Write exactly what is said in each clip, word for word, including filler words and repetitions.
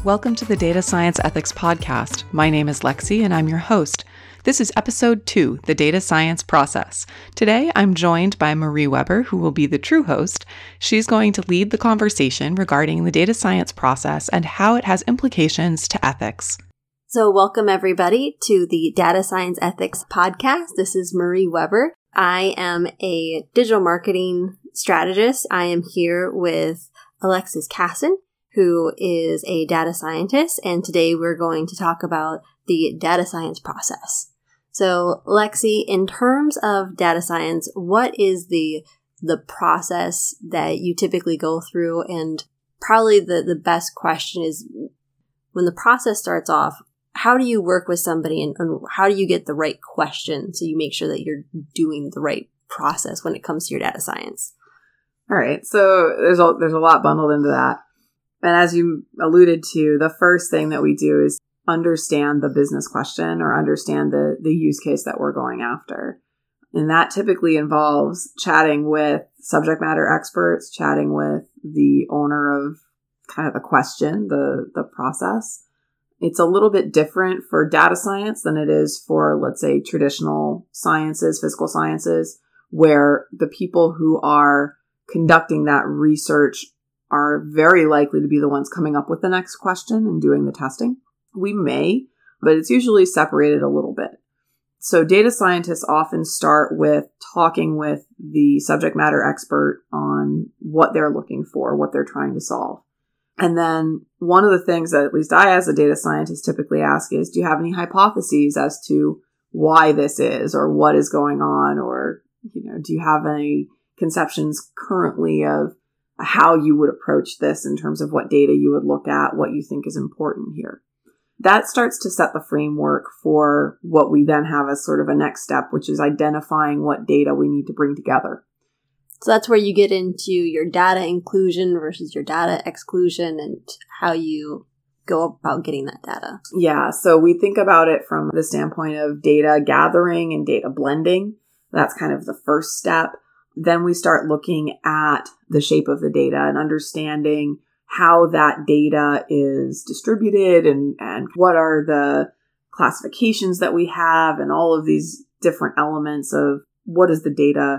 Welcome to the Data Science Ethics Podcast. My name is Lexi and I'm your host. This is episode two, the data science process. Today, I'm joined by Marie Weber, who will be the true host. She's going to lead the conversation regarding the data science process and how it has implications to ethics. So welcome everybody to the Data Science Ethics Podcast. This is Marie Weber. I am a digital marketing strategist. I am here with Alexis Casson, who is a data scientist, and today we're going to talk about the data science process. So, Lexi, in terms of data science, what is the the process that you typically go through? And probably the, the best question is, when the process starts off, how do you work with somebody and, and how do you get the right question so you make sure that you're doing the right process when it comes to your data science? All right, so there's a, there's a lot bundled into that. And as you alluded to, the first thing that we do is understand the business question or understand the, the use case that we're going after. And that typically involves chatting with subject matter experts, chatting with the owner of kind of the question, the, the process. It's a little bit different for data science than it is for, let's say, traditional sciences, physical sciences, where the people who are conducting that research are very likely to be the ones coming up with the next question and doing the testing. We may, but it's usually separated a little bit. So data scientists often start with talking with the subject matter expert on what they're looking for, what they're trying to solve. And then one of the things that at least I, as a data scientist, typically ask is, do you have any hypotheses as to why this is or what is going on? Or, you know, do you have any conceptions currently of how you would approach this in terms of what data you would look at, what you think is important here? That starts to set the framework for what we then have as sort of a next step, which is identifying what data we need to bring together. So that's where you get into your data inclusion versus your data exclusion and how you go about getting that data. Yeah, so we think about it from the standpoint of data gathering and data blending. That's kind of the first step. Then we start looking at the shape of the data and understanding how that data is distributed and, and what are the classifications that we have and all of these different elements of what does the data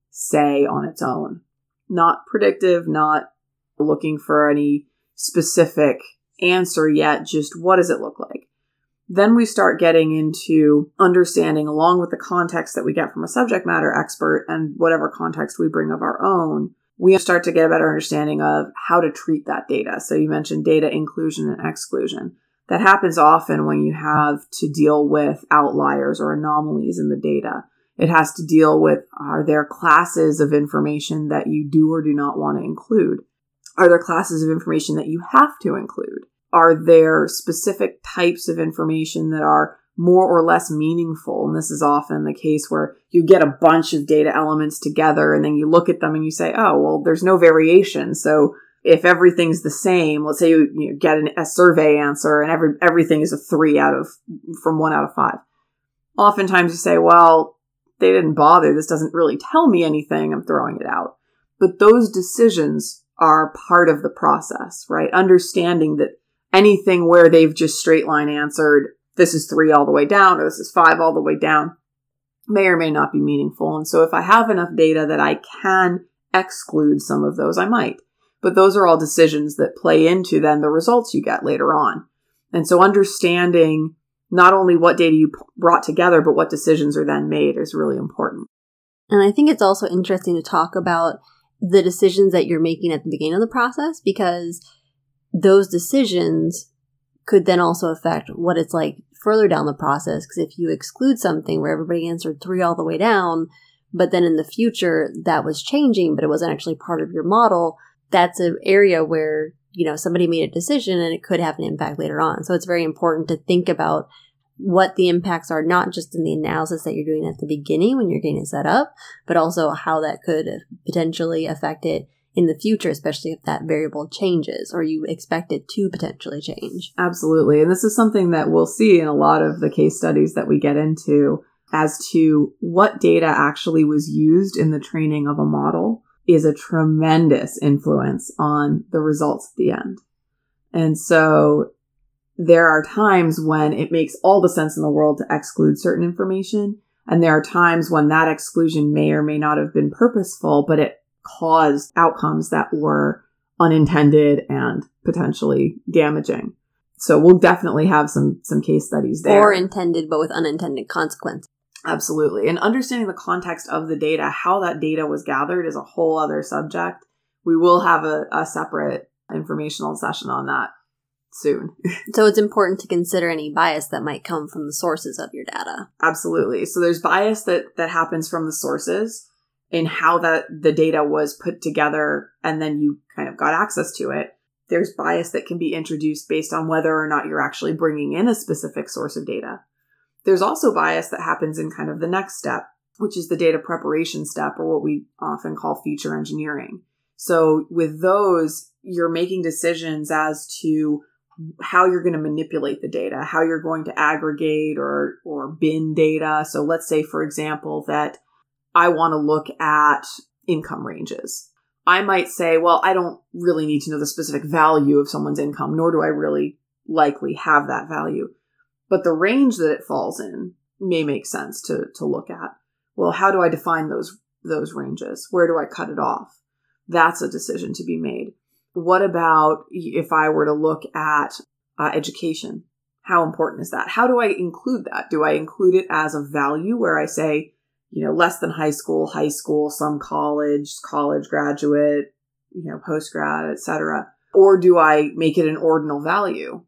say on its own. Not predictive, not looking for any specific answer yet, just what does it look like? Then we start getting into understanding, along with the context that we get from a subject matter expert and whatever context we bring of our own, we start to get a better understanding of how to treat that data. So you mentioned data inclusion and exclusion. That happens often when you have to deal with outliers or anomalies in the data. It has to deal with, are there classes of information that you do or do not want to include? Are there classes of information that you have to include? Are there specific types of information that are more or less meaningful? And this is often the case where you get a bunch of data elements together and then you look at them and you say, oh, well, there's no variation. So if everything's the same, let's say you, you get an, a survey answer and every everything is a three out of, from one out of five. Oftentimes you say, well, they didn't bother. This doesn't really tell me anything. I'm throwing it out. But those decisions are part of the process, right? Understanding that anything where they've just straight line answered, this is three all the way down, or this is five all the way down, may or may not be meaningful. And so if I have enough data that I can exclude some of those, I might. But those are all decisions that play into then the results you get later on. And so understanding not only what data you brought together, but what decisions are then made is really important. And I think it's also interesting to talk about the decisions that you're making at the beginning of the process, because those decisions could then also affect what it's like further down the process. Because if you exclude something where everybody answered three all the way down, but then in the future that was changing, but it wasn't actually part of your model, that's an area where, you know, somebody made a decision and it could have an impact later on. So it's very important to think about what the impacts are, not just in the analysis that you're doing at the beginning when you're getting it set up, but also how that could potentially affect it in the future, especially if that variable changes or you expect it to potentially change. Absolutely. And this is something that we'll see in a lot of the case studies that we get into as to what data actually was used in the training of a model is a tremendous influence on the results at the end. And so there are times when it makes all the sense in the world to exclude certain information. And there are times when that exclusion may or may not have been purposeful, but it caused outcomes that were unintended and potentially damaging. So we'll definitely have some some case studies there. Or intended, but with unintended consequences. Absolutely. And understanding the context of the data, how that data was gathered, is a whole other subject. We will have a, a separate informational session on that soon. So it's important to consider any bias that might come from the sources of your data. Absolutely. So there's bias that, that happens from the sources in how that the data was put together and then you kind of got access to it. There's bias that can be introduced based on whether or not you're actually bringing in a specific source of data. There's also bias that happens in kind of the next step, which is the data preparation step, or what we often call feature engineering. So with those, you're making decisions as to how you're going to manipulate the data, how you're going to aggregate or or bin data. So let's say, for example, that I want to look at income ranges. I might say, well, I don't really need to know the specific value of someone's income, nor do I really likely have that value. But the range that it falls in may make sense to, to look at. Well, how do I define those, those ranges? Where do I cut it off? That's a decision to be made. What about if I were to look at uh, education? How important is that? How do I include that? Do I include it as a value where I say, you know, less than high school, high school, some college, college graduate, you know, post-grad, et cetera? Or do I make it an ordinal value,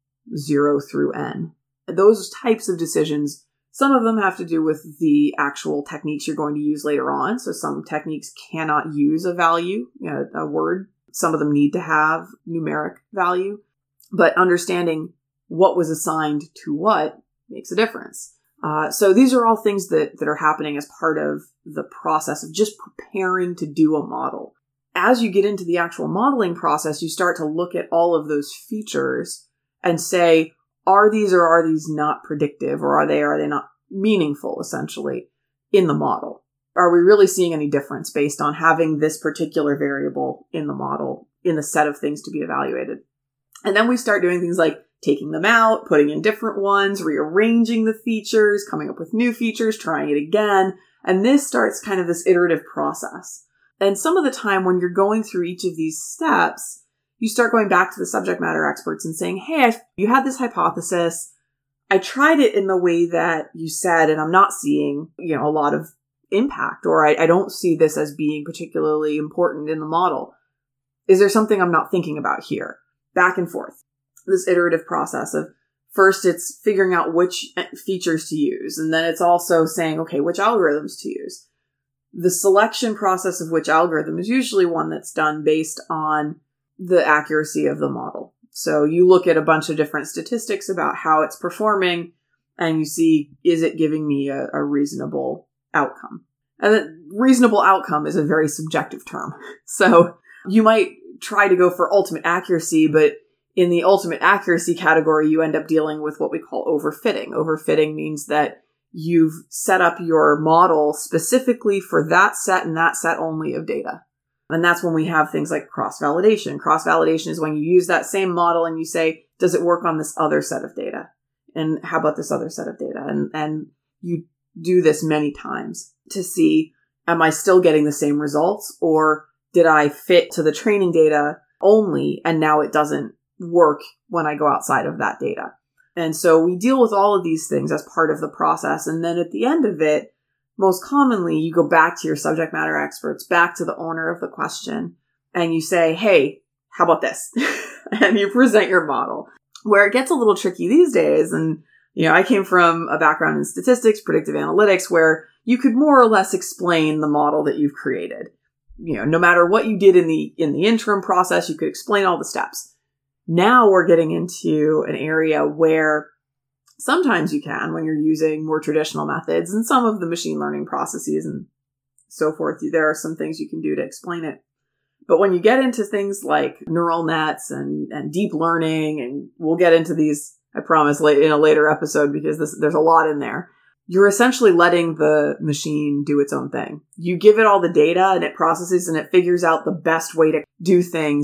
zero through N? Those types of decisions, some of them have to do with the actual techniques you're going to use later on. So some techniques cannot use a value, you know, a word. Some of them need to have numeric value. But understanding what was assigned to what makes a difference. Uh, so these are all things that, that are happening as part of the process of just preparing to do a model. As you get into the actual modeling process, you start to look at all of those features and say, are these or are these not predictive, or are they or are they not meaningful, essentially, in the model? Are we really seeing any difference based on having this particular variable in the model, in the set of things to be evaluated? And then we start doing things like taking them out, putting in different ones, rearranging the features, coming up with new features, trying it again. And this starts kind of this iterative process. And some of the time when you're going through each of these steps, you start going back to the subject matter experts and saying, hey, I, you had this hypothesis. I tried it in the way that you said, and I'm not seeing, you know, a lot of impact, or I, I don't see this as being particularly important in the model. Is there something I'm not thinking about here? Back and forth. This iterative process of first it's figuring out which features to use. And then it's also saying, okay, which algorithms to use. The selection process of which algorithm is usually one that's done based on the accuracy of the model. So you look at a bunch of different statistics about how it's performing and you see, is it giving me a, a reasonable outcome? And the reasonable outcome is a very subjective term. So you might try to go for ultimate accuracy, but in the ultimate accuracy category, you end up dealing with what we call overfitting. Overfitting means that you've set up your model specifically for that set and that set only of data. And that's when we have things like cross-validation. Cross-validation is when you use that same model and you say, does it work on this other set of data? And how about this other set of data? And, and you do this many times to see, am I still getting the same results? Or did I fit to the training data only and now it doesn't work when I go outside of that data? And so we deal with all of these things as part of the process. And then at the end of it, most commonly, you go back to your subject matter experts, back to the owner of the question, and you say, hey, how about this? And you present your model. Where it gets a little tricky these days, and you know, I came from a background in statistics, predictive analytics, where you could more or less explain the model that you've created. You know, no matter what you did in the in the interim process, you could explain all the steps. Now we're getting into an area where sometimes you can, when you're using more traditional methods and some of the machine learning processes and so forth, there are some things you can do to explain it. But when you get into things like neural nets and, and deep learning, and we'll get into these, I promise, in a later episode, because this, there's a lot in there, you're essentially letting the machine do its own thing. You give it all the data and it processes and it figures out the best way to do things.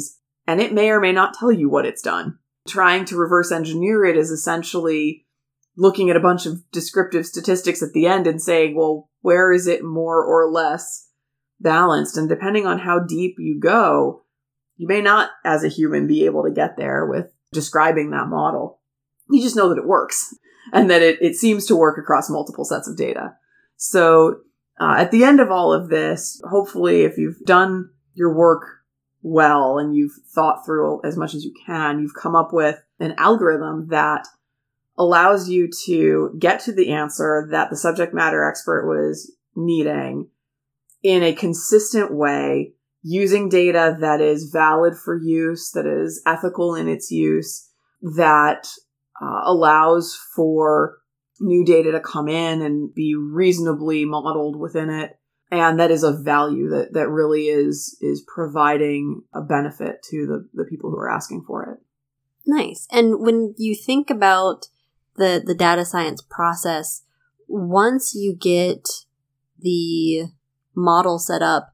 and it may or may not tell you what it's done. Trying to reverse engineer it is essentially looking at a bunch of descriptive statistics at the end and saying, well, where is it more or less balanced? And depending on how deep you go, you may not, as a human, be able to get there with describing that model. You just know that it works and that it, it seems to work across multiple sets of data. So uh, at the end of all of this, hopefully if you've done your work well and you've thought through as much as you can, you've come up with an algorithm that allows you to get to the answer that the subject matter expert was needing in a consistent way, using data that is valid for use, that is ethical in its use, that uh, allows for new data to come in and be reasonably modeled within it, and that is of value, that, that really is is providing a benefit to the, the people who are asking for it. Nice. And when you think about the, the data science process, once you get the model set up,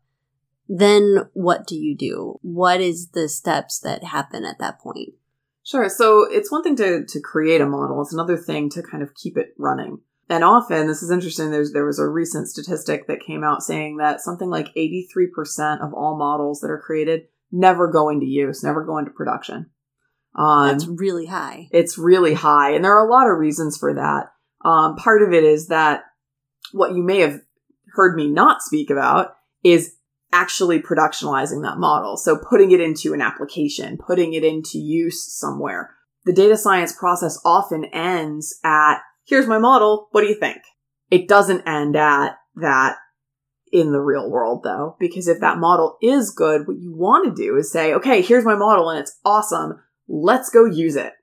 then what do you do? What is the steps that happen at that point? Sure. So it's one thing to, to create a model. It's another thing to kind of keep it running. And often, this is interesting, there's, there was a recent statistic that came out saying that something like eighty-three percent of all models that are created never go into use, never go into production. Um, That's really high. It's really high. And there are a lot of reasons for that. Um, part of it is that what you may have heard me not speak about is actually productionalizing that model. So putting it into an application, putting it into use somewhere. The data science process often ends at, here's my model, what do you think? It doesn't end at that in the real world, though, because if that model is good, what you want to do is say, okay, here's my model and it's awesome. Let's go use it.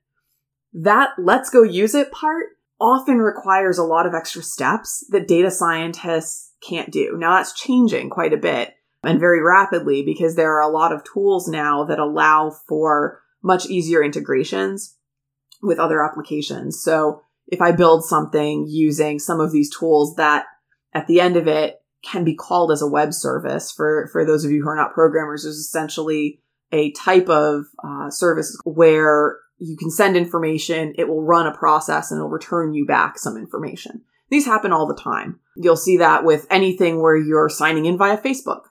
That let's go use it part often requires a lot of extra steps that data scientists can't do. Now that's changing quite a bit and very rapidly because there are a lot of tools now that allow for much easier integrations with other applications. So if I build something using some of these tools that at the end of it can be called as a web service, for, for those of you who are not programmers, there's essentially a type of uh, service where you can send information, it will run a process, and it'll return you back some information. These happen all the time. You'll see that with anything where you're signing in via Facebook,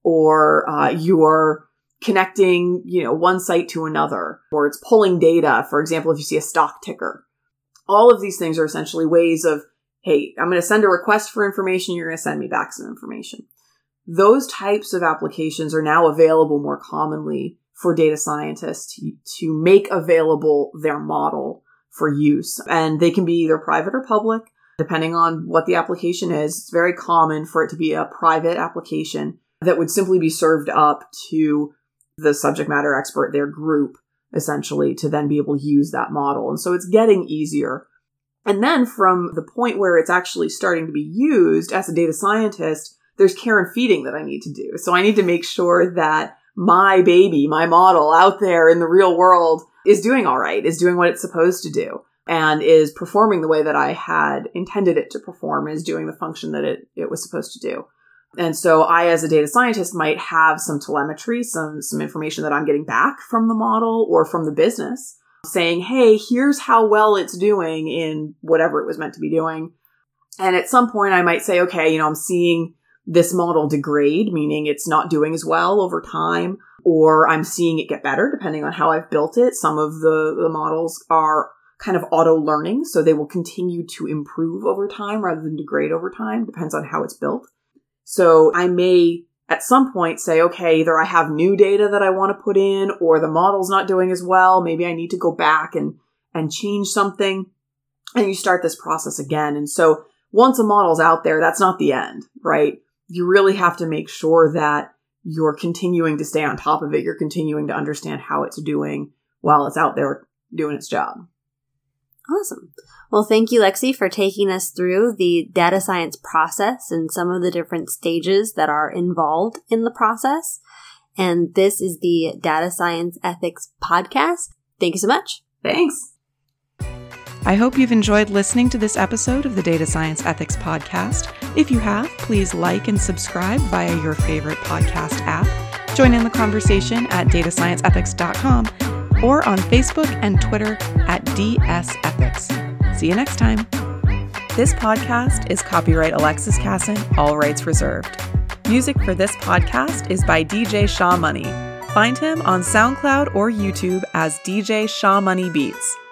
or uh, you're connecting, you know, one site to another, or it's pulling data. For example, if you see a stock ticker. All of these things are essentially ways of, hey, I'm going to send a request for information, you're going to send me back some information. Those types of applications are now available more commonly for data scientists to, to make available their model for use. And they can be either private or public, depending on what the application is. It's very common for it to be a private application that would simply be served up to the subject matter expert, their group, essentially, to then be able to use that model. And so it's getting easier. And then from the point where it's actually starting to be used as a data scientist, there's care and feeding that I need to do. So I need to make sure that my baby, my model out there in the real world is doing all right, is doing what it's supposed to do, and is performing the way that I had intended it to perform, is doing the function that it, it was supposed to do. And so I, as a data scientist, might have some telemetry, some, some information that I'm getting back from the model or from the business saying, hey, here's how well it's doing in whatever it was meant to be doing. And at some point I might say, okay, you know, I'm seeing this model degrade, meaning it's not doing as well over time, or I'm seeing it get better depending on how I've built it. Some of the, the models are kind of auto learning, so they will continue to improve over time rather than degrade over time. Depends on how it's built. So I may at some point say, okay, either I have new data that I want to put in, or the model's not doing as well. Maybe I need to go back and, and change something. And you start this process again. And so once a model's out there, that's not the end, right? You really have to make sure that you're continuing to stay on top of it. You're continuing to understand how it's doing while it's out there doing its job. Awesome. Well, thank you, Lexi, for taking us through the data science process and some of the different stages that are involved in the process. And this is the Data Science Ethics Podcast. Thank you so much. Thanks. I hope you've enjoyed listening to this episode of the Data Science Ethics Podcast. If you have, please like and subscribe via your favorite podcast app. Join in the conversation at data science ethics dot com or on Facebook and Twitter at D S Ethics. See you next time. This podcast is copyright Alexis Casson, all rights reserved. Music for this podcast is by D J Shaw Money. Find him on SoundCloud or YouTube as D J Shaw Money Beats.